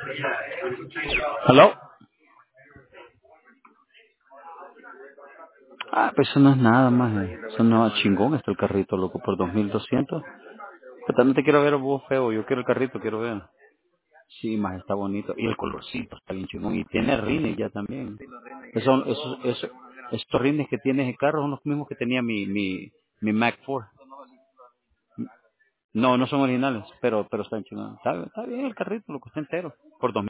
¿Hello? Ah, pues eso no es nada más. Eso no es chingón, está el carrito, loco, por 2.200. Pero también te quiero ver vos feo, yo quiero el carrito, quiero ver. Sí, más está bonito. Y el colorcito está bien chingón. Y tiene rines ya también. Estos rines que tiene ese carro son los mismos que tenía mi Mac 4. No, no son originales, pero están chingones. Está bien el carrito, lo que está entero. Por 2.000.